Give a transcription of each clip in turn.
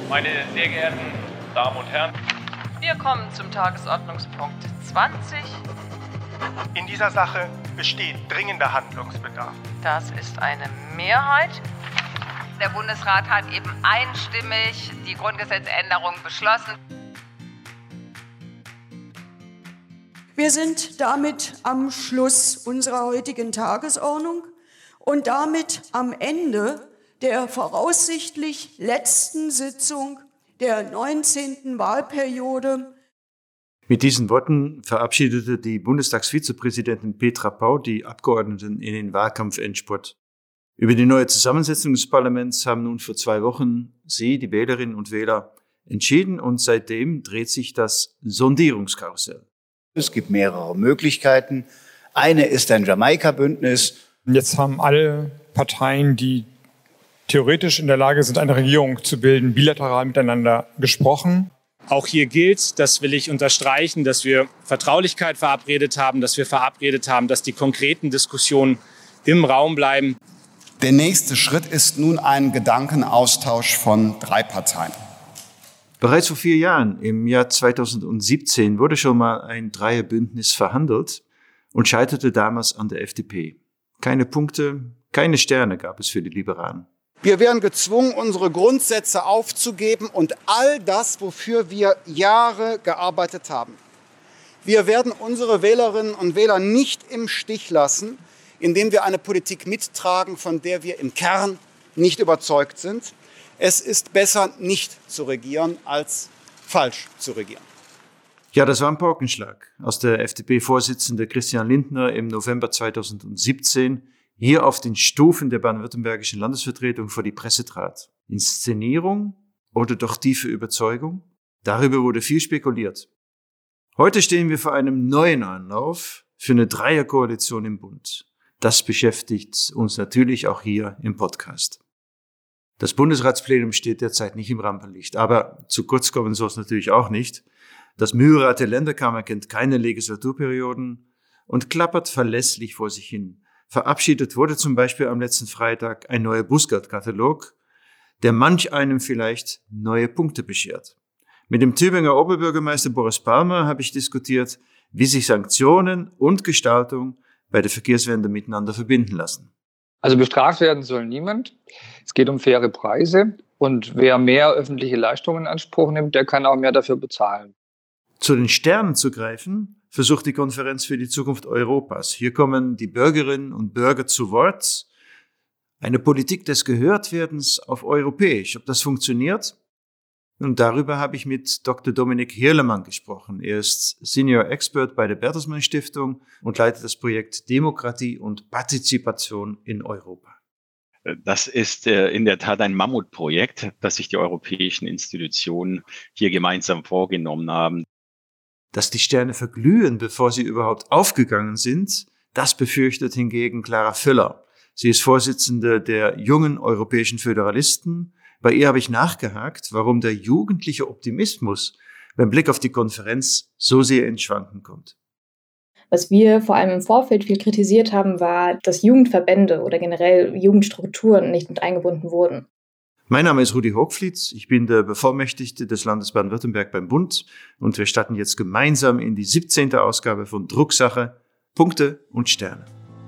Meine sehr geehrten Damen und Herren, wir kommen zum Tagesordnungspunkt 20. In dieser Sache besteht dringender Handlungsbedarf. Das ist eine Mehrheit. Der Bundesrat hat eben einstimmig die Grundgesetzänderung beschlossen. Wir sind damit am Schluss unserer heutigen Tagesordnung und damit am Ende der voraussichtlich letzten Sitzung der 19. Wahlperiode. Mit diesen Worten verabschiedete die Bundestagsvizepräsidentin Petra Pau die Abgeordneten in den Wahlkampfendspurt. Über die neue Zusammensetzung des Parlaments haben nun vor 2 Wochen Sie, die Wählerinnen und Wähler, entschieden und seitdem dreht sich das Sondierungskarussell. Es gibt mehrere Möglichkeiten. Eine ist ein Jamaika-Bündnis. Jetzt haben alle Parteien, die theoretisch in der Lage sind, eine Regierung zu bilden, bilateral miteinander gesprochen. Auch hier gilt, das will ich unterstreichen, dass wir Vertraulichkeit verabredet haben, dass wir verabredet haben, dass die konkreten Diskussionen im Raum bleiben. Der nächste Schritt ist nun ein Gedankenaustausch von 3 Parteien. Bereits vor 4 Jahren, im Jahr 2017, wurde schon mal ein Dreierbündnis verhandelt und scheiterte damals an der FDP. Keine Punkte, keine Sterne gab es für die Liberalen. Wir werden gezwungen, unsere Grundsätze aufzugeben und all das, wofür wir Jahre gearbeitet haben. Wir werden unsere Wählerinnen und Wähler nicht im Stich lassen, indem wir eine Politik mittragen, von der wir im Kern nicht überzeugt sind. Es ist besser, nicht zu regieren, als falsch zu regieren. Ja, das war ein Paukenschlag, als der FDP-Vorsitzende Christian Lindner im November 2017 hier auf den Stufen der baden-württembergischen Landesvertretung vor die Presse trat. Inszenierung oder doch tiefe Überzeugung? Darüber wurde viel spekuliert. Heute stehen wir vor einem neuen Anlauf für eine Dreierkoalition im Bund. Das beschäftigt uns natürlich auch hier im Podcast. Das Bundesratsplenum steht derzeit nicht im Rampenlicht, aber zu kurz kommen soll es natürlich auch nicht. Das Mühlrad der Länderkammer kennt keine Legislaturperioden und klappert verlässlich vor sich hin. Verabschiedet wurde zum Beispiel am letzten Freitag ein neuer Bußgeldkatalog, der manch einem vielleicht neue Punkte beschert. Mit dem Tübinger Oberbürgermeister Boris Palmer habe ich diskutiert, wie sich Sanktionen und Gestaltung bei der Verkehrswende miteinander verbinden lassen. Also bestraft werden soll niemand. Es geht um faire Preise und wer mehr öffentliche Leistungen in Anspruch nimmt, der kann auch mehr dafür bezahlen. Zu den Sternen zu greifen, versucht die Konferenz für die Zukunft Europas. Hier kommen die Bürgerinnen und Bürger zu Wort. Eine Politik des Gehörtwerdens auf europäisch. Ob das funktioniert? Und darüber habe ich mit Dr. Dominik Hirlemann gesprochen. Er ist Senior Expert bei der Bertelsmann Stiftung und leitet das Projekt Demokratie und Partizipation in Europa. Das ist in der Tat ein Mammutprojekt, das sich die europäischen Institutionen hier gemeinsam vorgenommen haben. Dass die Sterne verglühen, bevor sie überhaupt aufgegangen sind, das befürchtet hingegen Clara Füller. Sie ist Vorsitzende der Jungen Europäischen Föderalisten. Bei ihr habe ich nachgehakt, warum der jugendliche Optimismus beim Blick auf die Konferenz so sehr ins Schwanken kommt. Was wir vor allem im Vorfeld viel kritisiert haben, war, dass Jugendverbände oder generell Jugendstrukturen nicht mit eingebunden wurden. Mein Name ist Rudi Hochflietz, ich bin der Bevollmächtigte des Landes Baden-Württemberg beim Bund und wir starten jetzt gemeinsam in die 17. Ausgabe von Drucksache, Punkte und Sterne.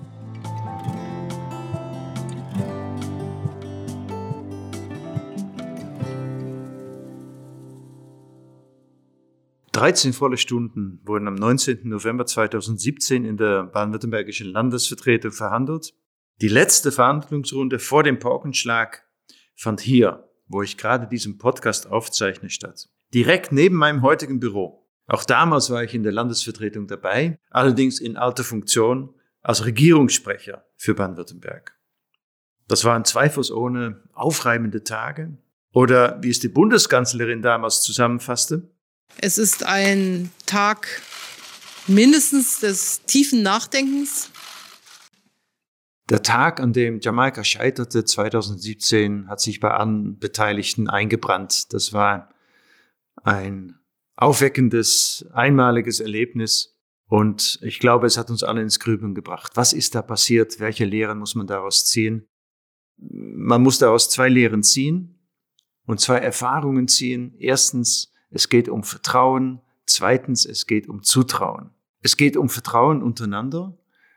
(13 volle Stunden wurden am 19. November 2017 in der baden-württembergischen Landesvertretung verhandelt. Die letzte Verhandlungsrunde vor dem Paukenschlag fand hier, wo ich gerade diesen Podcast aufzeichne, statt. Direkt neben meinem heutigen Büro. Auch damals war ich in der Landesvertretung dabei, allerdings in alter Funktion als Regierungssprecher für Baden-Württemberg. Das waren zweifelsohne aufreibende Tage. Oder wie es die Bundeskanzlerin damals zusammenfasste: Es ist ein Tag mindestens des tiefen Nachdenkens. Der Tag, an dem Jamaika scheiterte, 2017, hat sich bei allen Beteiligten eingebrannt. Das war ein aufweckendes, einmaliges Erlebnis. Und ich glaube, es hat uns alle ins Grübeln gebracht. Was ist da passiert? Welche Lehren muss man daraus ziehen? Man muss daraus 2 Lehren ziehen. und 2 Erfahrungen ziehen. Erstens, es geht um Vertrauen. Zweitens, es geht um Zutrauen. Es geht um Vertrauen untereinander.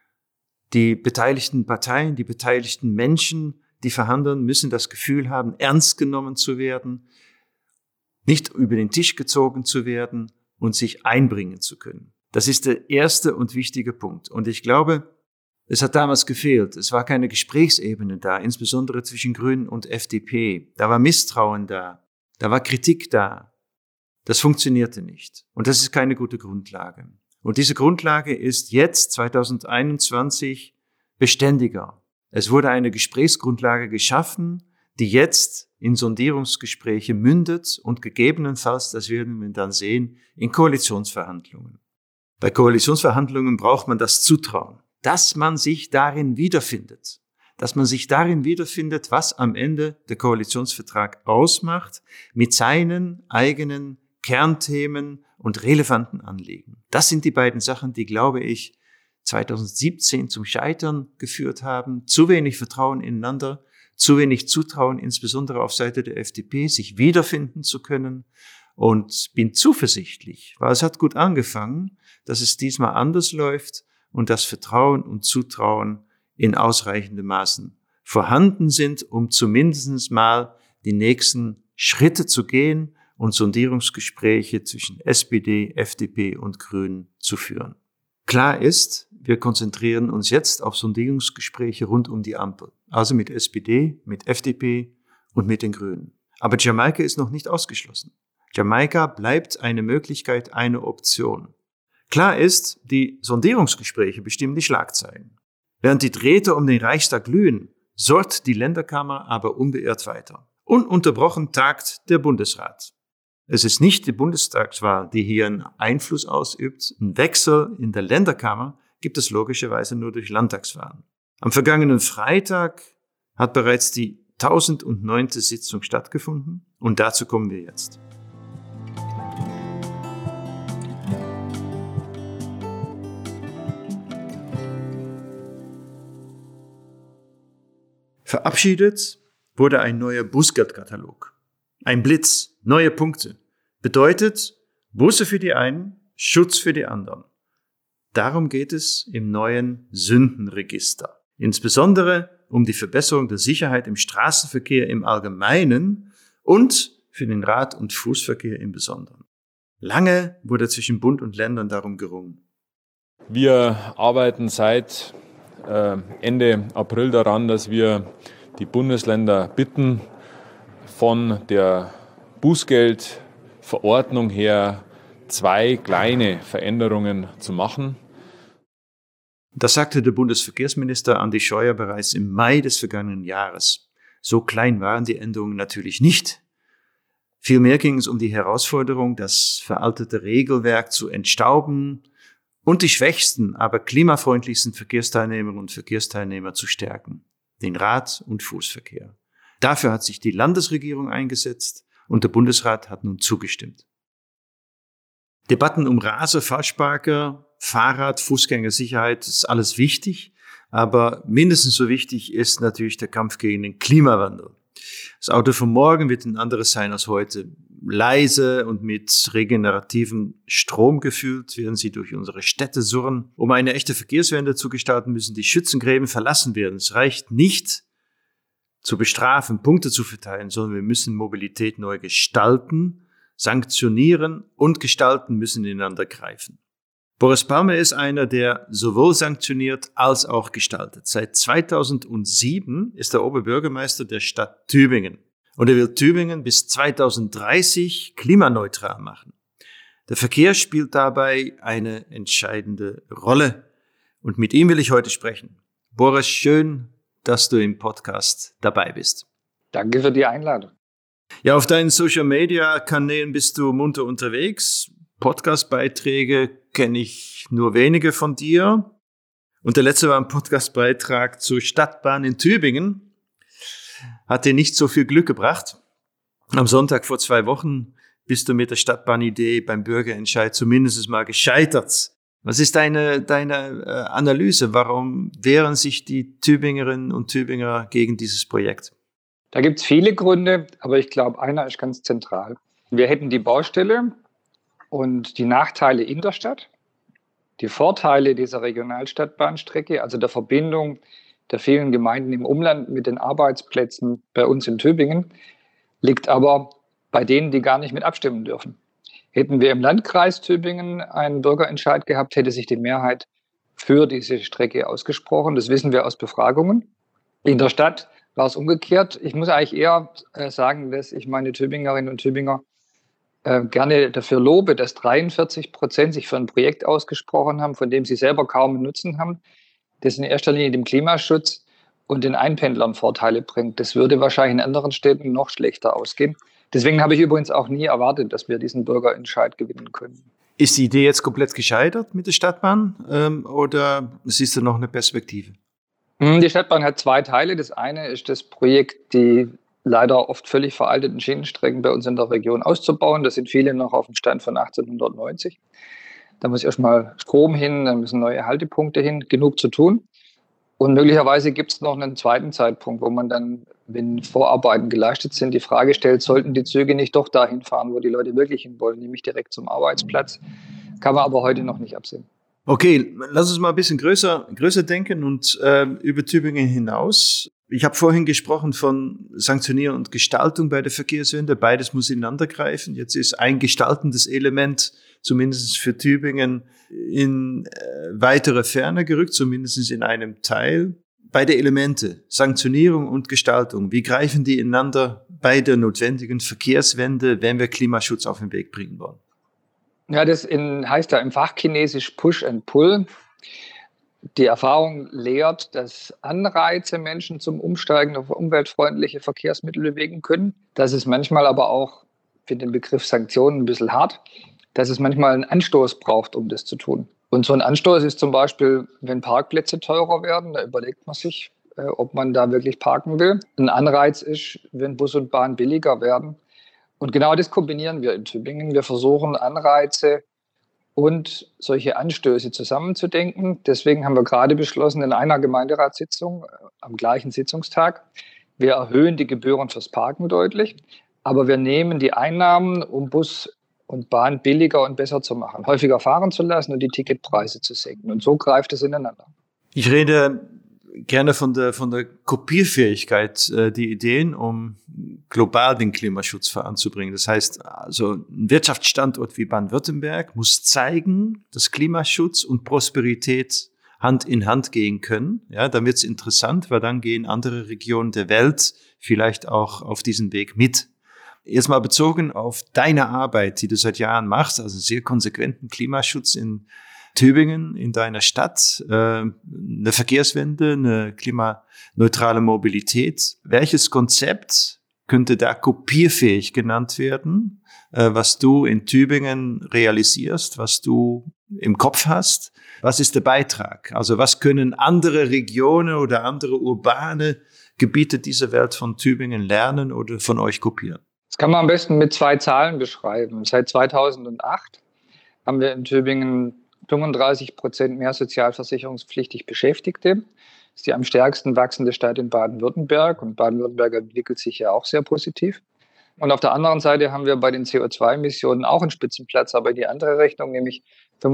Die beteiligten Parteien, die beteiligten Menschen, die verhandeln, müssen das Gefühl haben, ernst genommen zu werden, nicht über den Tisch gezogen zu werden und sich einbringen zu können. Das ist der erste und wichtige Punkt. Und ich glaube, es hat damals gefehlt. Es war keine Gesprächsebene da, insbesondere zwischen Grünen und FDP. Da war Misstrauen da. Da war Kritik da. Das funktionierte nicht. Und das ist keine gute Grundlage. Und diese Grundlage ist jetzt, 2021, beständiger. Es wurde eine Gesprächsgrundlage geschaffen, die jetzt in Sondierungsgespräche mündet und gegebenenfalls, das werden wir dann sehen, in Koalitionsverhandlungen. Bei Koalitionsverhandlungen braucht man das Zutrauen, dass man sich darin wiederfindet. Dass man sich darin wiederfindet, was am Ende der Koalitionsvertrag ausmacht, mit seinen eigenen Kernthemen und relevanten Anliegen. Das sind die beiden Sachen, die, glaube ich, 2017 zum Scheitern geführt haben. Zu wenig Vertrauen ineinander, zu wenig Zutrauen, insbesondere auf Seite der FDP, sich wiederfinden zu können. Und bin zuversichtlich, weil es hat gut angefangen, dass es diesmal anders läuft und dass Vertrauen und Zutrauen in ausreichendem Maßen vorhanden sind, um zumindest mal die nächsten Schritte zu gehen und Sondierungsgespräche zwischen SPD, FDP und Grünen zu führen. Klar ist, wir konzentrieren uns jetzt auf Sondierungsgespräche rund um die Ampel, also mit SPD, mit FDP und mit den Grünen. Aber Jamaika ist noch nicht ausgeschlossen. Jamaika bleibt eine Möglichkeit, eine Option. Klar ist, die Sondierungsgespräche bestimmen die Schlagzeilen. Während die Drähte um den Reichstag glühen, sorgt die Länderkammer aber unbeirrt weiter. Ununterbrochen tagt der Bundesrat. Es ist nicht die Bundestagswahl, die hier einen Einfluss ausübt. Ein Wechsel in der Länderkammer gibt es logischerweise nur durch Landtagswahlen. Am vergangenen Freitag hat bereits die 1009. Sitzung stattgefunden und dazu kommen wir jetzt. Verabschiedet wurde ein neuer Bußgeldkatalog. Ein Blitz, neue Punkte. Bedeutet Buße für die einen, Schutz für die anderen. Darum geht es im neuen Sündenregister. Insbesondere um die Verbesserung der Sicherheit im Straßenverkehr im Allgemeinen und für den Rad- und Fußverkehr im Besonderen. Lange wurde zwischen Bund und Ländern darum gerungen. Wir arbeiten seit Ende April daran, dass wir die Bundesländer bitten, von der Bußgeldverordnung her 2 kleine Veränderungen zu machen. Das sagte der Bundesverkehrsminister Andi Scheuer bereits im Mai des vergangenen Jahres. So klein waren die Änderungen natürlich nicht. Vielmehr ging es um die Herausforderung, das veraltete Regelwerk zu entstauben und die schwächsten, aber klimafreundlichsten Verkehrsteilnehmerinnen und Verkehrsteilnehmer zu stärken, den Rad- und Fußverkehr. Dafür hat sich die Landesregierung eingesetzt und der Bundesrat hat nun zugestimmt. Debatten um Raser, Falschparker, Fahrrad, Fußgängersicherheit ist alles wichtig, aber mindestens so wichtig ist natürlich der Kampf gegen den Klimawandel. Das Auto von morgen wird ein anderes sein als heute. Leise und mit regenerativem Strom gefüllt, während sie durch unsere Städte surren. Um eine echte Verkehrswende zu gestalten, müssen die Schützengräben verlassen werden. Es reicht nicht, zu bestrafen, Punkte zu verteilen, sondern wir müssen Mobilität neu gestalten, sanktionieren und gestalten müssen ineinander greifen. Boris Palmer ist einer, der sowohl sanktioniert als auch gestaltet. Seit 2007 ist er Oberbürgermeister der Stadt Tübingen. Und er will Tübingen bis 2030 klimaneutral machen. Der Verkehr spielt dabei eine entscheidende Rolle. Und mit ihm will ich heute sprechen. Boris, schön, dass du im Podcast dabei bist. Danke für die Einladung. Ja, auf deinen Social-Media-Kanälen bist du munter unterwegs. Podcast-Beiträge kenne ich nur wenige von dir. Und der letzte war ein Podcast-Beitrag zur Stadtbahn in Tübingen. Hat dir nicht so viel Glück gebracht. Am Sonntag vor 2 Wochen bist du mit der Stadtbahnidee beim Bürgerentscheid zumindest mal gescheitert. Was ist deine Analyse? Warum wehren sich die Tübingerinnen und Tübinger gegen dieses Projekt? Da gibt es viele Gründe, aber ich glaube, einer ist ganz zentral. Wir hätten die Baustelle und die Nachteile in der Stadt, die Vorteile dieser Regionalstadtbahnstrecke, also der Verbindung der vielen Gemeinden im Umland mit den Arbeitsplätzen bei uns in Tübingen, liegt aber bei denen, die gar nicht mit abstimmen dürfen. Hätten wir im Landkreis Tübingen einen Bürgerentscheid gehabt, hätte sich die Mehrheit für diese Strecke ausgesprochen. Das wissen wir aus Befragungen. In der Stadt war es umgekehrt. Ich muss eigentlich eher sagen, dass ich meine Tübingerinnen und Tübinger gerne dafür lobe, dass 43% sich für ein Projekt ausgesprochen haben, von dem sie selber kaum einen Nutzen haben, das in erster Linie dem Klimaschutz und den Einpendlern Vorteile bringt. Das würde wahrscheinlich in anderen Städten noch schlechter ausgehen. Deswegen habe ich übrigens auch nie erwartet, dass wir diesen Bürgerentscheid gewinnen können. Ist die Idee jetzt komplett gescheitert mit der Stadtbahn oder siehst du noch eine Perspektive? Die Stadtbahn hat zwei Teile. Das eine ist das Projekt, die leider oft völlig veralteten Schienenstrecken bei uns in der Region auszubauen. Da sind viele noch auf dem Stand von 1890. Da muss erstmal Strom hin, da müssen neue Haltepunkte hin, genug zu tun. Und möglicherweise gibt es noch einen zweiten Zeitpunkt, wo man dann, wenn Vorarbeiten geleistet sind, die Frage stellt, sollten die Züge nicht doch dahin fahren, wo die Leute wirklich hin wollen, nämlich direkt zum Arbeitsplatz. Kann man aber heute noch nicht absehen. Okay, lass uns mal ein bisschen größer denken und über Tübingen hinaus. Ich habe vorhin gesprochen von Sanktionierung und Gestaltung bei der Verkehrswende. Beides muss ineinander greifen. Jetzt ist ein gestaltendes Element, zumindest für Tübingen, in weitere Ferne gerückt, zumindest in einem Teil. Beide Elemente, Sanktionierung und Gestaltung, wie greifen die ineinander bei der notwendigen Verkehrswende, wenn wir Klimaschutz auf den Weg bringen wollen? Ja, das heißt ja im Fachchinesisch Push and Pull. Die Erfahrung lehrt, dass Anreize Menschen zum Umsteigen auf umweltfreundliche Verkehrsmittel bewegen können. Dass es manchmal aber auch, ich finde den Begriff Sanktionen ein bisschen hart, dass es manchmal einen Anstoß braucht, um das zu tun. Und so ein Anstoß ist zum Beispiel, wenn Parkplätze teurer werden, da überlegt man sich, ob man da wirklich parken will. Ein Anreiz ist, wenn Bus und Bahn billiger werden. Und genau das kombinieren wir in Tübingen. Wir versuchen, Anreize und solche Anstöße zusammenzudenken. Deswegen haben wir gerade beschlossen, in einer Gemeinderatssitzung am gleichen Sitzungstag, wir erhöhen die Gebühren fürs Parken deutlich, aber wir nehmen die Einnahmen, um Bus und Bahn billiger und besser zu machen, häufiger fahren zu lassen und die Ticketpreise zu senken. Und so greift es ineinander. Ich rede gerne von der Kopierfähigkeit die Ideen, um global den Klimaschutz voranzubringen. Das heißt, also ein Wirtschaftsstandort wie Baden-Württemberg muss zeigen, dass Klimaschutz und Prosperität Hand in Hand gehen können. Ja, dann wird's interessant, weil dann gehen andere Regionen der Welt vielleicht auch auf diesen Weg mit. Erstmal bezogen auf deine Arbeit, die du seit Jahren machst, also sehr konsequenten Klimaschutz in Tübingen, in deiner Stadt, eine Verkehrswende, eine klimaneutrale Mobilität. Welches Konzept könnte da kopierfähig genannt werden, was du in Tübingen realisierst, was du im Kopf hast? Was ist der Beitrag? Also was können andere Regionen oder andere urbane Gebiete dieser Welt von Tübingen lernen oder von euch kopieren? Das kann man am besten mit zwei Zahlen beschreiben. Seit 2008 haben wir in Tübingen 35% mehr sozialversicherungspflichtig Beschäftigte. Das ist die am stärksten wachsende Stadt in Baden-Württemberg. Und Baden-Württemberg entwickelt sich ja auch sehr positiv. Und auf der anderen Seite haben wir bei den CO2-Emissionen auch einen Spitzenplatz, aber in die andere Rechnung, nämlich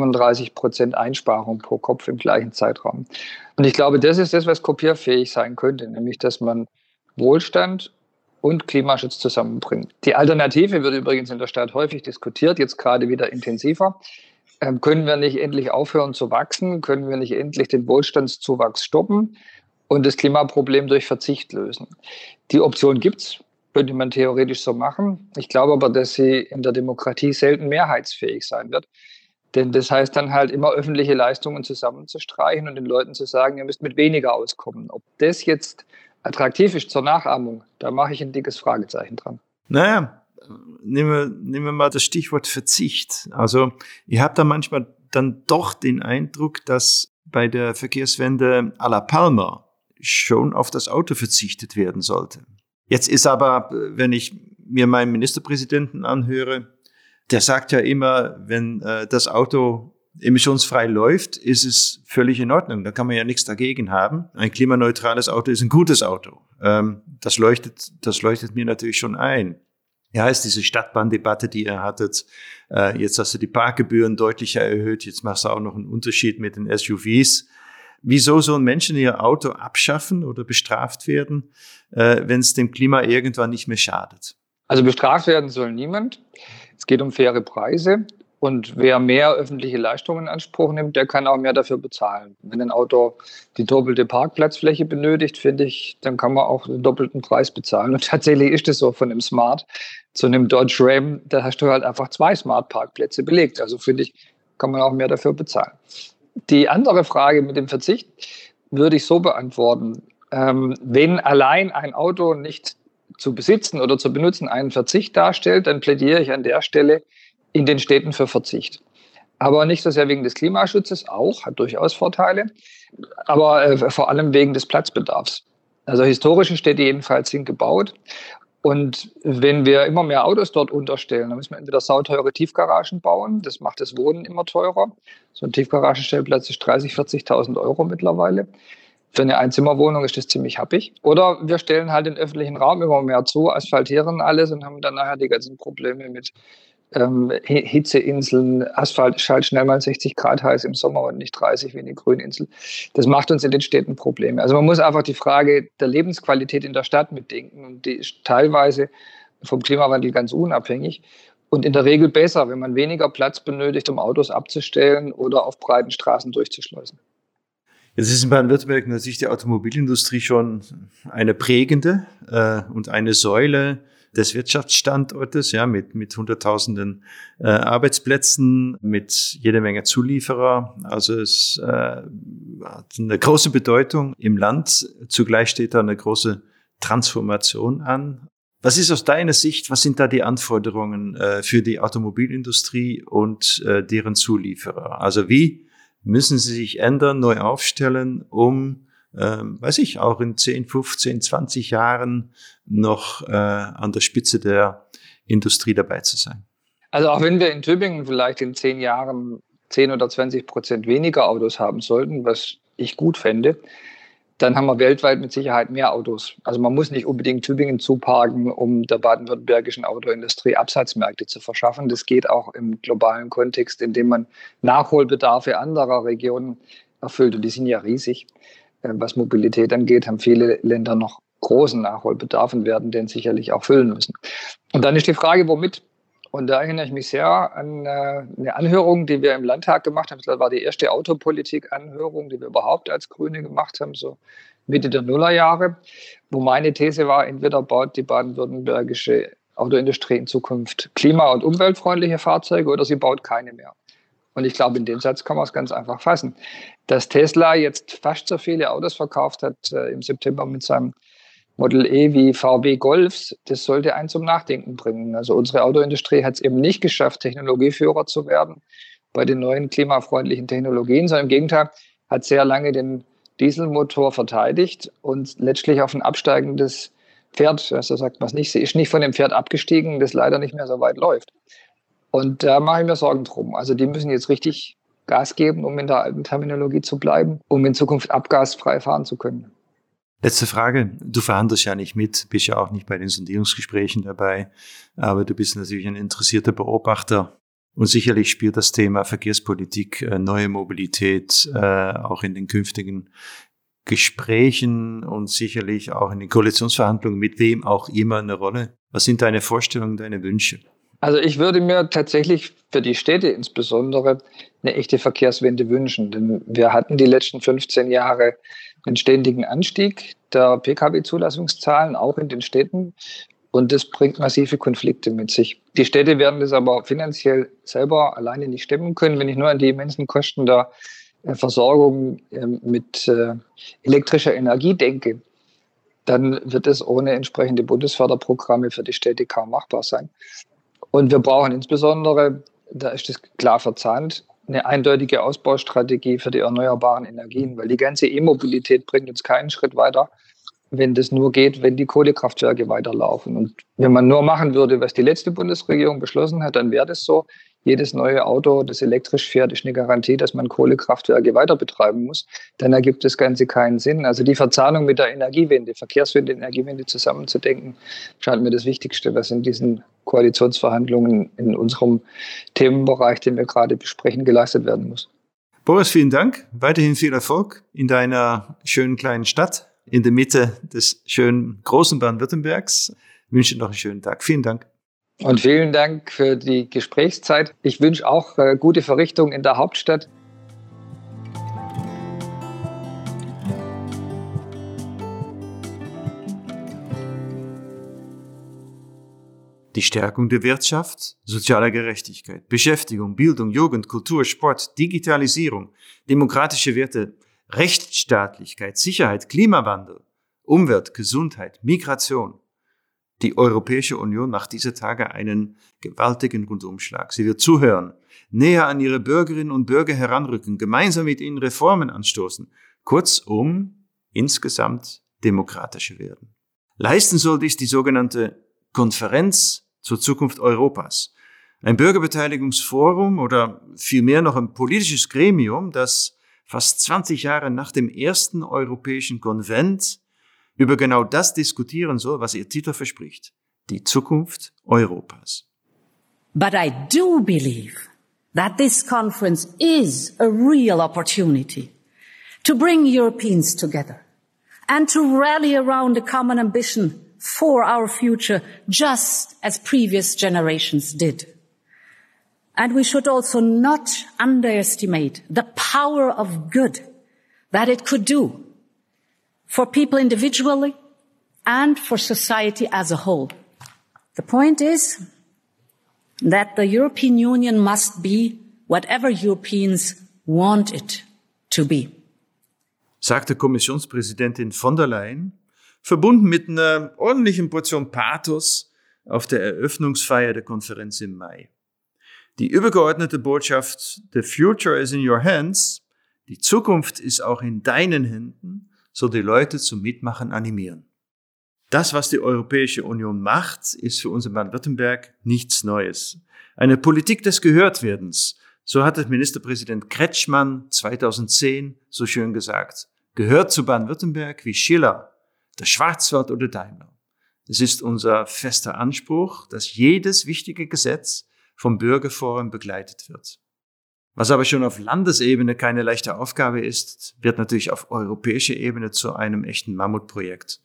35% Einsparung pro Kopf im gleichen Zeitraum. Und ich glaube, das ist das, was kopierfähig sein könnte, nämlich dass man Wohlstand und Klimaschutz zusammenbringt. Die Alternative wird übrigens in der Stadt häufig diskutiert, jetzt gerade wieder intensiver. Können wir nicht endlich aufhören zu wachsen? Können wir nicht endlich den Wohlstandszuwachs stoppen und das Klimaproblem durch Verzicht lösen? Die Option gibt's, könnte man theoretisch so machen. Ich glaube aber, dass sie in der Demokratie selten mehrheitsfähig sein wird. Denn das heißt dann halt immer öffentliche Leistungen zusammenzustreichen und den Leuten zu sagen, ihr müsst mit weniger auskommen. Ob das jetzt attraktiv ist zur Nachahmung, da mache ich ein dickes Fragezeichen dran. Naja, nehmen wir mal das Stichwort Verzicht. Also ich habe da manchmal dann doch den Eindruck, dass bei der Verkehrswende à la Palmer schon auf das Auto verzichtet werden sollte. Jetzt ist aber, wenn ich mir meinen Ministerpräsidenten anhöre, der sagt ja immer, wenn das Auto emissionsfrei läuft, ist es völlig in Ordnung. Da kann man ja nichts dagegen haben. Ein klimaneutrales Auto ist ein gutes Auto. Das leuchtet mir natürlich schon ein. Ja, ist diese Stadtbahndebatte, die ihr hattet. Jetzt hast du die Parkgebühren deutlicher erhöht. Jetzt machst du auch noch einen Unterschied mit den SUVs. Wieso sollen Menschen ihr Auto abschaffen oder bestraft werden, wenn es dem Klima irgendwann nicht mehr schadet? Also bestraft werden soll niemand. Es geht um faire Preise. Und wer mehr öffentliche Leistungen in Anspruch nimmt, der kann auch mehr dafür bezahlen. Wenn ein Auto die doppelte Parkplatzfläche benötigt, finde ich, dann kann man auch den doppelten Preis bezahlen. Und tatsächlich ist es so, von einem Smart zu einem Dodge Ram, da hast du halt einfach 2 Smart-Parkplätze belegt. Also finde ich, kann man auch mehr dafür bezahlen. Die andere Frage mit dem Verzicht würde ich so beantworten. Wenn allein ein Auto nicht zu besitzen oder zu benutzen einen Verzicht darstellt, dann plädiere ich an der Stelle in den Städten für Verzicht. Aber nicht so sehr wegen des Klimaschutzes, auch, hat durchaus Vorteile, aber vor allem wegen des Platzbedarfs. Also historische Städte jedenfalls sind gebaut. Und wenn wir immer mehr Autos dort unterstellen, dann müssen wir entweder sauteure Tiefgaragen bauen, das macht das Wohnen immer teurer. So ein Tiefgaragenstellplatz ist 30.000, 40.000 € mittlerweile. Für eine Einzimmerwohnung ist das ziemlich happig. Oder wir stellen halt den öffentlichen Raum immer mehr zu, asphaltieren alles und haben dann nachher die ganzen Probleme mit Hitzeinseln. Asphalt ist halt schnell mal 60 Grad heiß im Sommer und nicht 30 wie eine Grüninsel. Das macht uns in den Städten Probleme. Also man muss einfach die Frage der Lebensqualität in der Stadt mitdenken. Und die ist teilweise vom Klimawandel ganz unabhängig. Und in der Regel besser, wenn man weniger Platz benötigt, um Autos abzustellen oder auf breiten Straßen durchzuschleusen. Jetzt ist in Baden-Württemberg natürlich die Automobilindustrie schon eine prägende und eine Säule des Wirtschaftsstandortes, ja, mit Hunderttausenden Arbeitsplätzen, mit jede Menge Zulieferer. Also es hat eine große Bedeutung im Land. Zugleich steht da eine große Transformation an. Was ist aus deiner Sicht, was sind da die Anforderungen für die Automobilindustrie und deren Zulieferer? Also wie müssen sie sich ändern, neu aufstellen, um auch in 10, 15, 20 Jahren noch an der Spitze der Industrie dabei zu sein? Also auch wenn wir in Tübingen vielleicht in 10 Jahren 10 oder 20% weniger Autos haben sollten, was ich gut fände, dann haben wir weltweit mit Sicherheit mehr Autos. Also man muss nicht unbedingt Tübingen zuparken, um der baden-württembergischen Autoindustrie Absatzmärkte zu verschaffen. Das geht auch im globalen Kontext, indem man Nachholbedarfe anderer Regionen erfüllt. Und die sind ja riesig. Was Mobilität angeht, haben viele Länder noch großen Nachholbedarf und werden den sicherlich auch füllen müssen. Und dann ist die Frage, womit? Und da erinnere ich mich sehr an eine Anhörung, die wir im Landtag gemacht haben. Das war die erste Autopolitik-Anhörung, die wir überhaupt als Grüne gemacht haben, so Mitte der Nullerjahre, wo meine These war, entweder baut die baden-württembergische Autoindustrie in Zukunft klima- und umweltfreundliche Fahrzeuge oder sie baut keine mehr. Und ich glaube, in den Satz kann man es ganz einfach fassen. Dass Tesla jetzt fast so viele Autos verkauft hat im September mit seinem Model E wie VW Golfs, das sollte einen zum Nachdenken bringen. Also unsere Autoindustrie hat es eben nicht geschafft, Technologieführer zu werden bei den neuen klimafreundlichen Technologien, sondern im Gegenteil hat sehr lange den Dieselmotor verteidigt und letztlich auf ein absteigendes Pferd, also sagt man es nicht, sie ist nicht von dem Pferd abgestiegen, das leider nicht mehr so weit läuft. Und da mache ich mir Sorgen drum. Also die müssen jetzt richtig Gas geben, um in der alten Terminologie zu bleiben, um in Zukunft abgasfrei fahren zu können. Letzte Frage. Du verhandelst ja nicht mit, bist ja auch nicht bei den Sondierungsgesprächen dabei, aber du bist natürlich ein interessierter Beobachter und sicherlich spielt das Thema Verkehrspolitik, neue Mobilität auch in den künftigen Gesprächen und sicherlich auch in den Koalitionsverhandlungen mit wem auch immer eine Rolle. Was sind deine Vorstellungen, deine Wünsche? Also ich würde mir tatsächlich für die Städte insbesondere eine echte Verkehrswende wünschen, denn wir hatten die letzten 15 Jahre einen ständigen Anstieg der Pkw-Zulassungszahlen, auch in den Städten. Und das bringt massive Konflikte mit sich. Die Städte werden das aber finanziell selber alleine nicht stemmen können. Wenn ich nur an die immensen Kosten der Versorgung mit elektrischer Energie denke, dann wird es ohne entsprechende Bundesförderprogramme für die Städte kaum machbar sein. Und wir brauchen insbesondere, da ist es klar verzahnt, eine eindeutige Ausbaustrategie für die erneuerbaren Energien, weil die ganze E-Mobilität bringt uns keinen Schritt weiter, wenn das nur geht, wenn die Kohlekraftwerke weiterlaufen. Und wenn man nur machen würde, was die letzte Bundesregierung beschlossen hat, dann wäre das so. jedes neue Auto, das elektrisch fährt, ist eine Garantie, dass man Kohlekraftwerke weiter betreiben muss, dann ergibt das Ganze keinen Sinn. Also die Verzahnung mit der Energiewende, Verkehrswende, Energiewende zusammenzudenken, scheint mir das Wichtigste, was in diesen Koalitionsverhandlungen in unserem Themenbereich, den wir gerade besprechen, geleistet werden muss. Boris, vielen Dank. Weiterhin viel Erfolg in deiner schönen kleinen Stadt, in der Mitte des schönen großen Baden-Württembergs. Ich wünsche dir noch einen schönen Tag. Vielen Dank. Und vielen Dank für die Gesprächszeit. Ich wünsche auch gute Verrichtung in der Hauptstadt. Die Stärkung der Wirtschaft, soziale Gerechtigkeit, Beschäftigung, Bildung, Jugend, Kultur, Sport, Digitalisierung, demokratische Werte, Rechtsstaatlichkeit, Sicherheit, Klimawandel, Umwelt, Gesundheit, Migration. Die Europäische Union macht dieser Tage einen gewaltigen Rundumschlag. Sie wird zuhören, näher an ihre Bürgerinnen und Bürger heranrücken, gemeinsam mit ihnen Reformen anstoßen, kurzum insgesamt demokratischer werden. Leisten soll dies die sogenannte Konferenz zur Zukunft Europas. Ein Bürgerbeteiligungsforum oder vielmehr noch ein politisches Gremium, das fast 20 Jahre nach dem ersten Europäischen Konvent über genau das diskutieren soll, was ihr Titel verspricht. Die Zukunft Europas. But I do believe that this conference is a real opportunity to bring Europeans together and to rally around a common ambition for our future, just as previous generations did. And we should also not underestimate the power of good that it could do for people individually and for society as a whole. The point is that the European Union must be whatever Europeans want it to be. Sagte Kommissionspräsidentin von der Leyen, verbunden mit einer ordentlichen Portion Pathos auf der Eröffnungsfeier der Konferenz im Mai. Die übergeordnete Botschaft, the future is in your hands, die Zukunft ist auch in deinen Händen, soll die Leute zum Mitmachen animieren. Das, was die Europäische Union macht, ist für uns in Baden-Württemberg nichts Neues. Eine Politik des Gehörtwerdens, so hat es Ministerpräsident Kretschmann 2010 so schön gesagt, gehört zu Baden-Württemberg wie Schiller, der Schwarzwald oder Daimler. Es ist unser fester Anspruch, dass jedes wichtige Gesetz vom Bürgerforum begleitet wird. Was aber schon auf Landesebene keine leichte Aufgabe ist, wird natürlich auf europäischer Ebene zu einem echten Mammutprojekt.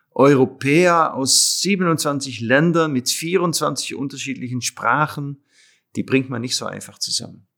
Europäer aus 27 Ländern mit 24 unterschiedlichen Sprachen, die bringt man nicht so einfach zusammen.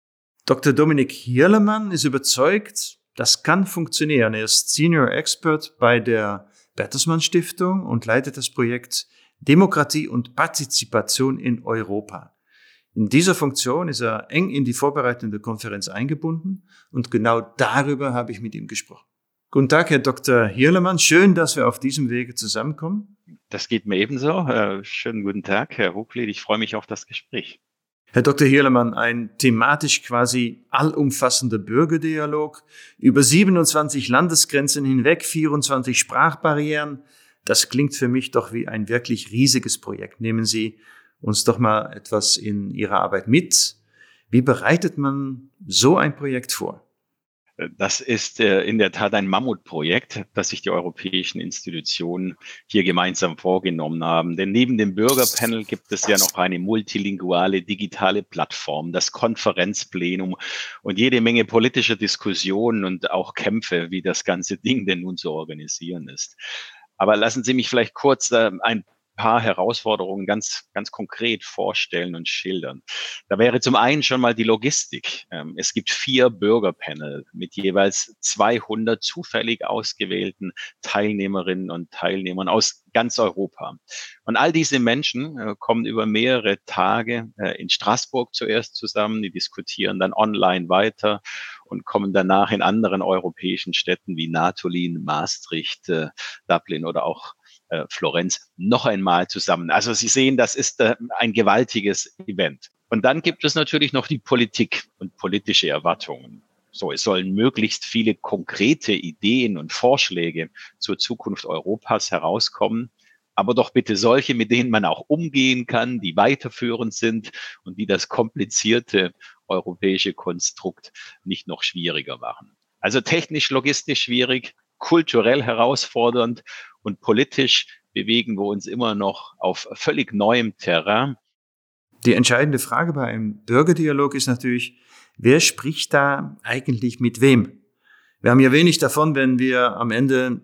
Dr. Dominik Hirlemann ist überzeugt, das kann funktionieren. Er ist Senior Expert bei der Bertelsmann Stiftung und leitet das Projekt Demokratie und Partizipation in Europa. In dieser Funktion ist er eng in die vorbereitende Konferenz eingebunden und genau darüber habe ich mit ihm gesprochen. Guten Tag, Herr Dr. Hirlemann. Schön, dass wir auf diesem Wege zusammenkommen. Das geht mir ebenso. Schönen guten Tag, Herr Hochlied. Ich freue mich auf das Gespräch. Herr Dr. Hirlemann, ein thematisch quasi allumfassender Bürgerdialog über 27 Landesgrenzen hinweg, 24 Sprachbarrieren. Das klingt für mich doch wie ein wirklich riesiges Projekt. Nehmen Sie uns doch mal etwas in Ihrer Arbeit mit. Wie bereitet man so ein Projekt vor? Das ist in der Tat ein Mammutprojekt, das sich die europäischen Institutionen hier gemeinsam vorgenommen haben. Denn neben dem Bürgerpanel gibt es ja noch eine multilinguale digitale Plattform, das Konferenzplenum und jede Menge politischer Diskussionen und auch Kämpfe, wie das ganze Ding denn nun zu organisieren ist. Aber lassen Sie mich vielleicht kurz ein paar Herausforderungen ganz konkret vorstellen und schildern. Da wäre zum einen schon mal die Logistik. Es gibt 4 Bürgerpanel mit jeweils 200 zufällig ausgewählten Teilnehmerinnen und Teilnehmern aus ganz Europa. Und all diese Menschen kommen über mehrere Tage in Straßburg zuerst zusammen, die diskutieren dann online weiter und kommen danach in anderen europäischen Städten wie Natolin, Maastricht, Dublin oder auch Florenz noch einmal zusammen. Also Sie sehen, das ist ein gewaltiges Event. Und dann gibt es natürlich noch die Politik und politische Erwartungen. So, es sollen möglichst viele konkrete Ideen und Vorschläge zur Zukunft Europas herauskommen. aber doch bitte solche, mit denen man auch umgehen kann, die weiterführend sind und die das komplizierte europäische Konstrukt nicht noch schwieriger machen. Also technisch, logistisch schwierig, kulturell herausfordernd und politisch bewegen wir uns immer noch auf völlig neuem Terrain. Die entscheidende Frage bei einem Bürgerdialog ist natürlich, wer spricht da eigentlich mit wem? Wir haben ja wenig davon, wenn wir am Ende,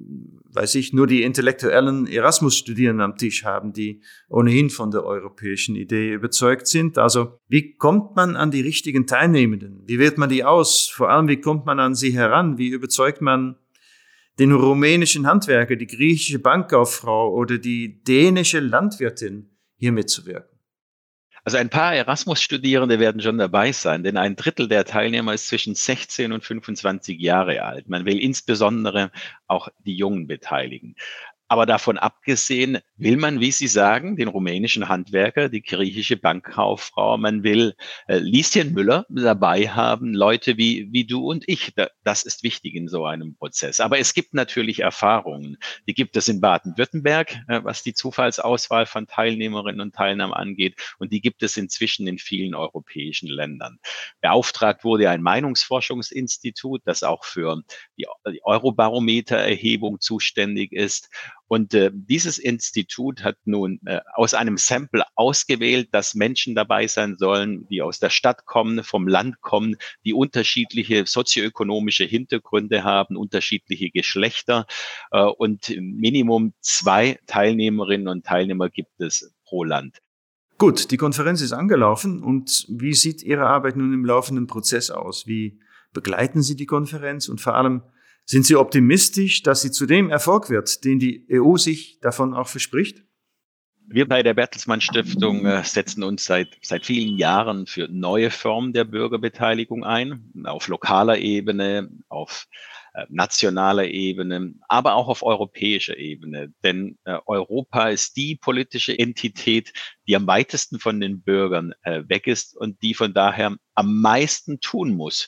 nur die intellektuellen Erasmus-Studierenden am Tisch haben, die ohnehin von der europäischen Idee überzeugt sind. Also, wie kommt man an die richtigen Teilnehmenden? Wie wählt man die aus? Vor allem, wie kommt man an sie heran? Wie überzeugt man den rumänischen Handwerker, die griechische Bankkauffrau oder die dänische Landwirtin, hier mitzuwirken? Also ein paar Erasmus-Studierende werden schon dabei sein, denn 1/3 der Teilnehmer ist zwischen 16 und 25 Jahre alt. Man will insbesondere auch die Jungen beteiligen. Aber davon abgesehen will man, wie Sie sagen, den rumänischen Handwerker, die griechische Bankkauffrau, man will Lieschen Müller dabei haben, Leute wie du und ich. Das ist wichtig in so einem Prozess. Aber es gibt natürlich Erfahrungen. Die gibt es in Baden-Württemberg, was die Zufallsauswahl von Teilnehmerinnen und Teilnehmern angeht. Und die gibt es inzwischen in vielen europäischen Ländern. Beauftragt wurde ein Meinungsforschungsinstitut, das auch für die Eurobarometer-Erhebung zuständig ist. Und dieses Institut hat nun aus einem Sample ausgewählt, dass Menschen dabei sein sollen, die aus der Stadt kommen, vom Land kommen, die unterschiedliche sozioökonomische Hintergründe haben, unterschiedliche Geschlechter. Und Minimum 2 Teilnehmerinnen und Teilnehmer gibt es pro Land. Gut, die Konferenz ist angelaufen. Und wie sieht Ihre Arbeit nun im laufenden Prozess aus? Wie begleiten Sie die Konferenz? Und vor allem, sind Sie optimistisch, dass sie zu dem Erfolg wird, den die EU sich davon auch verspricht? Wir bei der Bertelsmann Stiftung setzen uns seit vielen Jahren für neue Formen der Bürgerbeteiligung ein, auf lokaler Ebene, auf nationaler Ebene, aber auch auf europäischer Ebene. Denn Europa ist die politische Entität, die am weitesten von den Bürgern weg ist und die von daher am meisten tun muss,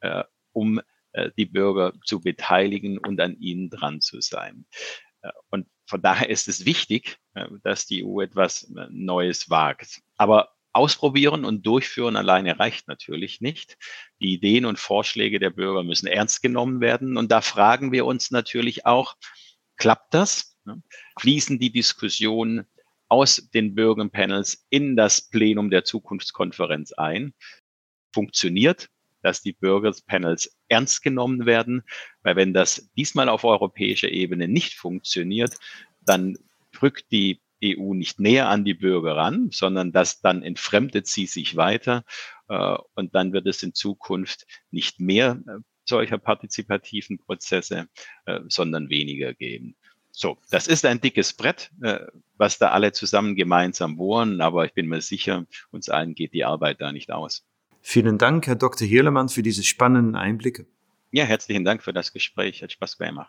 um die Bürger zu beteiligen und an ihnen dran zu sein. Und von daher ist es wichtig, dass die EU etwas Neues wagt. Aber ausprobieren und durchführen alleine reicht natürlich nicht. Die Ideen und Vorschläge der Bürger müssen ernst genommen werden. Und da fragen wir uns natürlich auch, klappt das? Fließen die Diskussionen aus den Bürgerpanels in das Plenum der Zukunftskonferenz ein? Funktioniert, dass die Bürgerpanels ernst genommen werden, weil wenn das diesmal auf europäischer Ebene nicht funktioniert, dann rückt die EU nicht näher an die Bürger ran, sondern dann entfremdet sie sich weiter und dann wird es in Zukunft nicht mehr solcher partizipativen Prozesse, sondern weniger geben. So, das ist ein dickes Brett, was da alle zusammen gemeinsam bohren, aber ich bin mir sicher, uns allen geht die Arbeit da nicht aus. Vielen Dank, Herr Dr. Hirlemann, für diese spannenden Einblicke. Ja, herzlichen Dank für das Gespräch. Hat Spaß gemacht.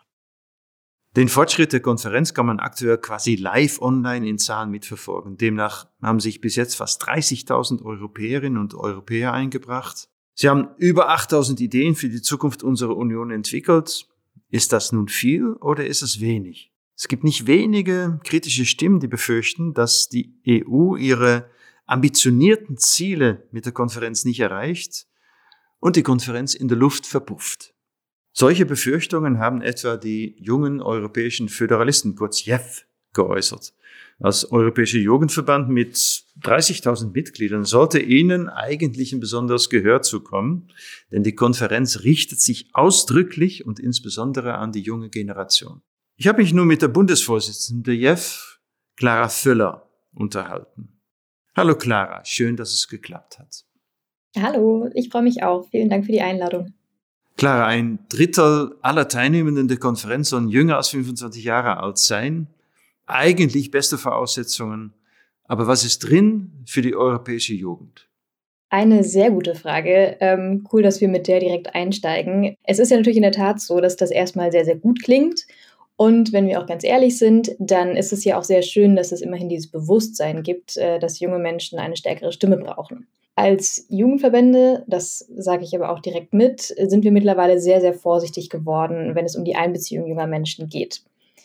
Den Fortschritt der Konferenz kann man aktuell quasi live online in Zahlen mitverfolgen. Demnach haben sich bis jetzt fast 30.000 Europäerinnen und Europäer eingebracht. Sie haben über 8.000 Ideen für die Zukunft unserer Union entwickelt. Ist das nun viel oder ist es wenig? Es gibt nicht wenige kritische Stimmen, die befürchten, dass die EU ihre ambitionierten Ziele mit der Konferenz nicht erreicht und die Konferenz in der Luft verpufft. Solche Befürchtungen haben etwa die jungen europäischen Föderalisten, kurz JEF, geäußert. Als Europäischer Jugendverband mit 30.000 Mitgliedern sollte ihnen eigentlich ein besonderes Gehör zukommen, denn die Konferenz richtet sich ausdrücklich und insbesondere an die junge Generation. Ich habe mich nun mit der Bundesvorsitzenden der JEF, Clara Völler, unterhalten. Hallo Clara, schön, dass es geklappt hat. Hallo, ich freue mich auch. Vielen Dank für die Einladung. Clara, 1/3 aller Teilnehmenden der Konferenz sollen jünger als 25 Jahre alt sein. Eigentlich beste Voraussetzungen. Aber was ist drin für die europäische Jugend? Eine sehr gute Frage. Cool, dass wir mit der direkt einsteigen. Es ist ja natürlich in der Tat so, dass das erstmal sehr, sehr gut klingt. Und wenn wir auch ganz ehrlich sind, dann ist es ja auch sehr schön, dass es immerhin dieses Bewusstsein gibt, dass junge Menschen eine stärkere Stimme brauchen. Als Jugendverbände, das sage ich aber auch direkt mit, sind wir mittlerweile sehr, sehr vorsichtig geworden, wenn es um die Einbeziehung junger Menschen geht.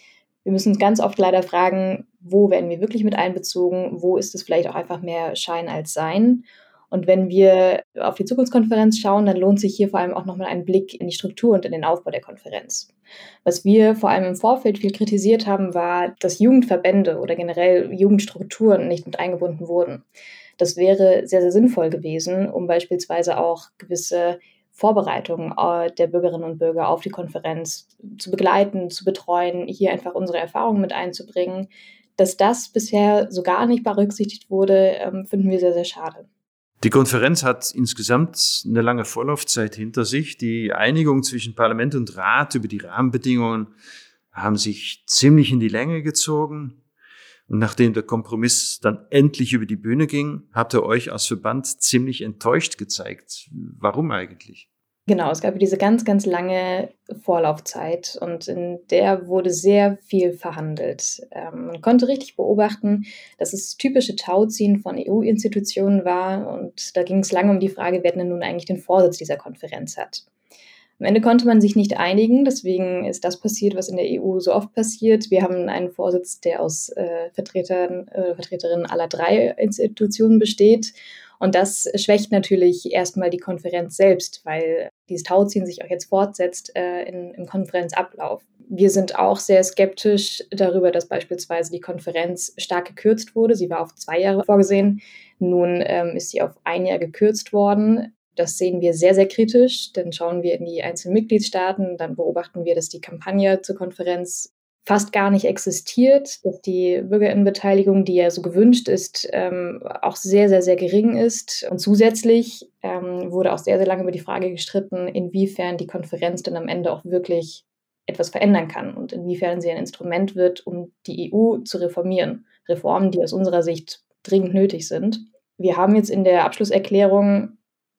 Wir müssen uns ganz oft leider fragen, wo werden wir wirklich mit einbezogen, wo ist es vielleicht auch einfach mehr Schein als Sein. Und wenn wir auf die Zukunftskonferenz schauen, dann lohnt sich hier vor allem auch nochmal ein Blick in die Struktur und in den Aufbau der Konferenz. Was wir vor allem im Vorfeld viel kritisiert haben, war, dass Jugendverbände oder generell Jugendstrukturen nicht mit eingebunden wurden. Das wäre sehr, sehr sinnvoll gewesen, um beispielsweise auch gewisse Vorbereitungen der Bürgerinnen und Bürger auf die Konferenz zu begleiten, zu betreuen, hier einfach unsere Erfahrungen mit einzubringen. Dass das bisher so gar nicht berücksichtigt wurde, finden wir sehr, sehr schade. Die Konferenz hat insgesamt eine lange Vorlaufzeit hinter sich. Die Einigung zwischen Parlament und Rat über die Rahmenbedingungen haben sich ziemlich in die Länge gezogen. Und nachdem der Kompromiss dann endlich über die Bühne ging, habt ihr euch als Verband ziemlich enttäuscht gezeigt. Warum eigentlich? Genau, es gab diese ganz, ganz lange Vorlaufzeit und in der wurde sehr viel verhandelt. Man konnte richtig beobachten, dass es typische Tauziehen von EU-Institutionen war und da ging es lange um die Frage, wer denn nun eigentlich den Vorsitz dieser Konferenz hat. Am Ende konnte man sich nicht einigen, deswegen ist das passiert, was in der EU so oft passiert. Wir haben einen Vorsitz, der aus Vertreterinnen aller 3 Institutionen besteht. Und das schwächt natürlich erstmal die Konferenz selbst, weil dieses Tauziehen sich auch jetzt fortsetzt im Konferenzablauf. Wir sind auch sehr skeptisch darüber, dass beispielsweise die Konferenz stark gekürzt wurde. Sie war auf 2 Jahre vorgesehen. Nun ist sie auf 1 Jahr gekürzt worden. Das sehen wir sehr, sehr kritisch. Dann schauen wir in die einzelnen Mitgliedstaaten. Dann beobachten wir, dass die Kampagne zur Konferenz fast gar nicht existiert, dass die Bürgerinnenbeteiligung, die ja so gewünscht ist, auch sehr, sehr, sehr gering ist. Und zusätzlich wurde auch sehr, sehr lange über die Frage gestritten, inwiefern die Konferenz dann am Ende auch wirklich etwas verändern kann und inwiefern sie ein Instrument wird, um die EU zu reformieren. Reformen, die aus unserer Sicht dringend nötig sind. Wir haben jetzt in der Abschlusserklärung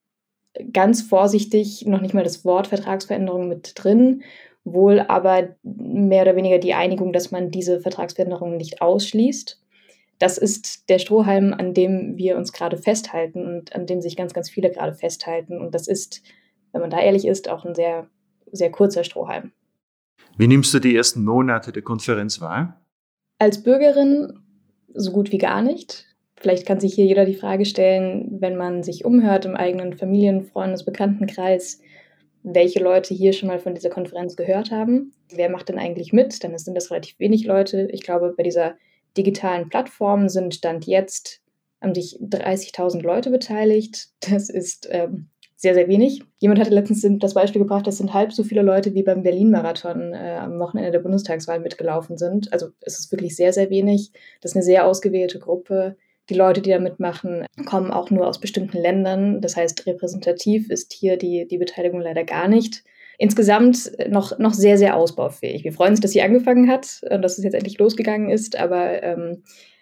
ganz vorsichtig noch nicht mal das Wort Vertragsveränderung mit drin, wohl aber mehr oder weniger die Einigung, dass man diese Vertragsveränderungen nicht ausschließt. Das ist der Strohhalm, an dem wir uns gerade festhalten und an dem sich ganz, ganz viele gerade festhalten. Und das ist, wenn man da ehrlich ist, auch ein sehr, sehr kurzer Strohhalm. Wie nimmst du die ersten Monate der Konferenz wahr? Als Bürgerin so gut wie gar nicht. Vielleicht kann sich hier jeder die Frage stellen, wenn man sich umhört im eigenen Familien-, Freundes-, Bekanntenkreis, welche Leute hier schon mal von dieser Konferenz gehört haben. Wer macht denn eigentlich mit? Dann sind das relativ wenig Leute. Ich glaube, bei dieser digitalen Plattform sind Stand jetzt haben sich 30.000 Leute beteiligt. Das ist sehr, sehr wenig. Jemand hatte letztens das Beispiel gebracht, das sind halb so viele Leute, wie beim Berlin-Marathon am Wochenende der Bundestagswahl mitgelaufen sind. Also es ist wirklich sehr, sehr wenig. Das ist eine sehr ausgewählte Gruppe. Die Leute, die da mitmachen, kommen auch nur aus bestimmten Ländern. Das heißt, repräsentativ ist hier die Beteiligung leider gar nicht. Insgesamt noch sehr, sehr ausbaufähig. Wir freuen uns, dass sie angefangen hat und dass es jetzt endlich losgegangen ist, aber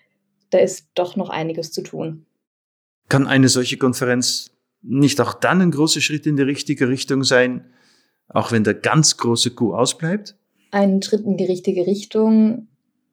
da ist doch noch einiges zu tun. Kann eine solche Konferenz nicht auch dann ein großer Schritt in die richtige Richtung sein, auch wenn der ganz große Coup ausbleibt? Ein Schritt in die richtige Richtung,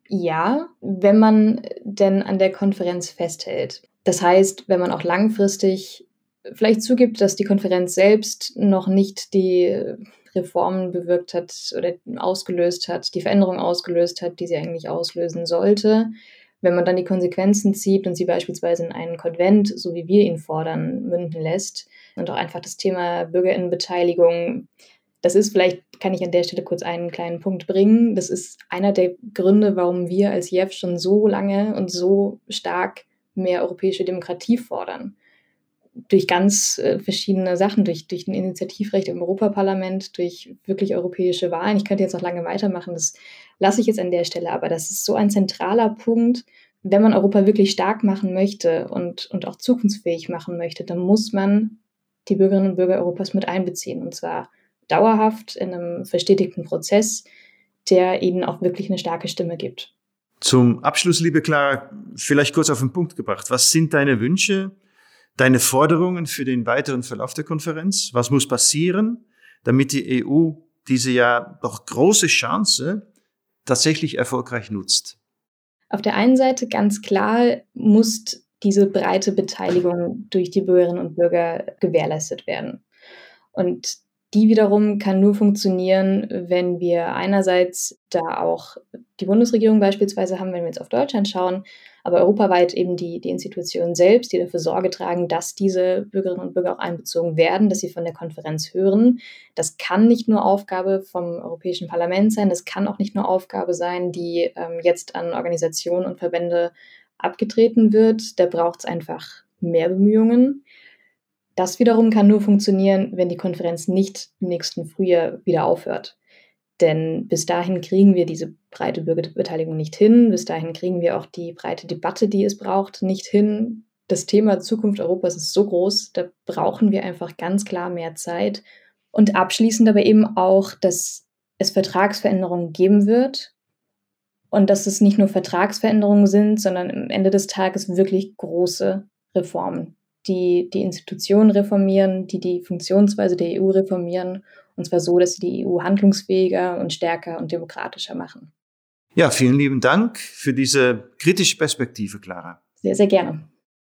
ja, wenn man denn an der Konferenz festhält. Das heißt, wenn man auch langfristig vielleicht zugibt, dass die Konferenz selbst noch nicht die Reformen bewirkt hat oder ausgelöst hat, die Veränderung ausgelöst hat, die sie eigentlich auslösen sollte. Wenn man dann die Konsequenzen zieht und sie beispielsweise in einen Konvent, so wie wir ihn fordern, münden lässt und auch einfach das Thema Bürgerinnenbeteiligung, das ist vielleicht, kann ich an der Stelle kurz einen kleinen Punkt bringen, das ist einer der Gründe, warum wir als JEF schon so lange und so stark mehr europäische Demokratie fordern. Durch ganz verschiedene Sachen, durch ein Initiativrecht im Europaparlament, durch wirklich europäische Wahlen. Ich könnte jetzt noch lange weitermachen, das lasse ich jetzt an der Stelle, aber das ist so ein zentraler Punkt. Wenn man Europa wirklich stark machen möchte und auch zukunftsfähig machen möchte, dann muss man die Bürgerinnen und Bürger Europas mit einbeziehen, und zwar dauerhaft in einem verstetigten Prozess, der ihnen auch wirklich eine starke Stimme gibt. Zum Abschluss, liebe Clara, vielleicht kurz auf den Punkt gebracht. Was sind deine Wünsche, deine Forderungen für den weiteren Verlauf der Konferenz? Was muss passieren, damit die EU diese ja doch große Chance tatsächlich erfolgreich nutzt? Auf der einen Seite ganz klar muss diese breite Beteiligung durch die Bürgerinnen und Bürger gewährleistet werden. Und Die wiederum kann nur funktionieren, wenn wir einerseits da auch die Bundesregierung beispielsweise haben, wenn wir jetzt auf Deutschland schauen, aber europaweit eben die Institutionen selbst, die dafür Sorge tragen, dass diese Bürgerinnen und Bürger auch einbezogen werden, dass sie von der Konferenz hören. Das kann nicht nur Aufgabe vom Europäischen Parlament sein, das kann auch nicht nur Aufgabe sein, die jetzt an Organisationen und Verbände abgetreten wird. Da braucht es einfach mehr Bemühungen. Das wiederum kann nur funktionieren, wenn die Konferenz nicht im nächsten Frühjahr wieder aufhört. Denn bis dahin kriegen wir diese breite Bürgerbeteiligung nicht hin. Bis dahin kriegen wir auch die breite Debatte, die es braucht, nicht hin. Das Thema Zukunft Europas ist so groß, da brauchen wir einfach ganz klar mehr Zeit. Und abschließend aber eben auch, dass es Vertragsveränderungen geben wird und dass es nicht nur Vertragsveränderungen sind, sondern am Ende des Tages wirklich große Reformen, die Institutionen reformieren, die Funktionsweise der EU reformieren, und zwar so, dass sie die EU handlungsfähiger und stärker und demokratischer machen. Ja, vielen lieben Dank für diese kritische Perspektive, Clara. Sehr, sehr gerne.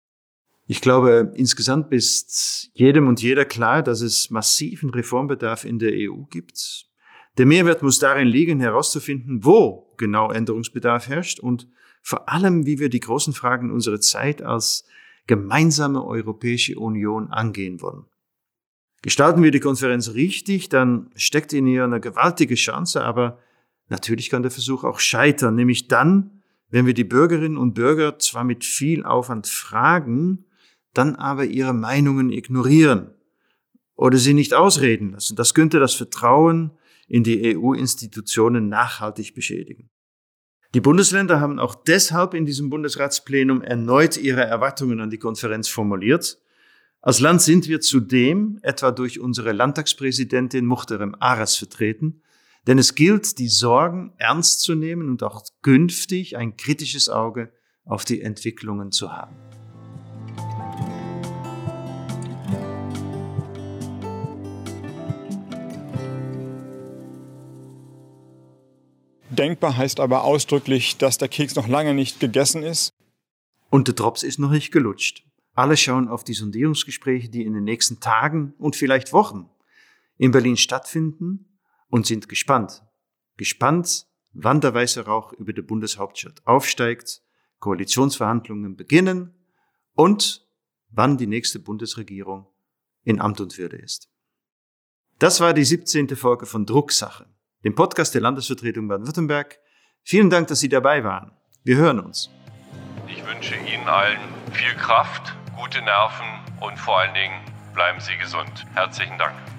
Ich glaube, insgesamt ist jedem und jeder klar, dass es massiven Reformbedarf in der EU gibt. Der Mehrwert muss darin liegen, herauszufinden, wo genau Änderungsbedarf herrscht und vor allem, wie wir die großen Fragen unserer Zeit als gemeinsame Europäische Union angehen wollen. Gestalten wir die Konferenz richtig, dann steckt in ihr eine gewaltige Chance, aber natürlich kann der Versuch auch scheitern, nämlich dann, wenn wir die Bürgerinnen und Bürger zwar mit viel Aufwand fragen, dann aber ihre Meinungen ignorieren oder sie nicht ausreden lassen. Das könnte das Vertrauen in die EU-Institutionen nachhaltig beschädigen. Die Bundesländer haben auch deshalb in diesem Bundesratsplenum erneut ihre Erwartungen an die Konferenz formuliert. Als Land sind wir zudem etwa durch unsere Landtagspräsidentin Muhterem Aras vertreten, denn es gilt, die Sorgen ernst zu nehmen und auch künftig ein kritisches Auge auf die Entwicklungen zu haben. Denkbar heißt aber ausdrücklich, dass der Keks noch lange nicht gegessen ist. Und der Drops ist noch nicht gelutscht. Alle schauen auf die Sondierungsgespräche, die in den nächsten Tagen und vielleicht Wochen in Berlin stattfinden und sind gespannt. Gespannt, wann der weiße Rauch über der Bundeshauptstadt aufsteigt, Koalitionsverhandlungen beginnen und wann die nächste Bundesregierung in Amt und Würde ist. Das war die 17. Folge von Drucksache, dem Podcast der Landesvertretung Baden-Württemberg. Vielen Dank, dass Sie dabei waren. Wir hören uns. Ich wünsche Ihnen allen viel Kraft, gute Nerven und vor allen Dingen bleiben Sie gesund. Herzlichen Dank.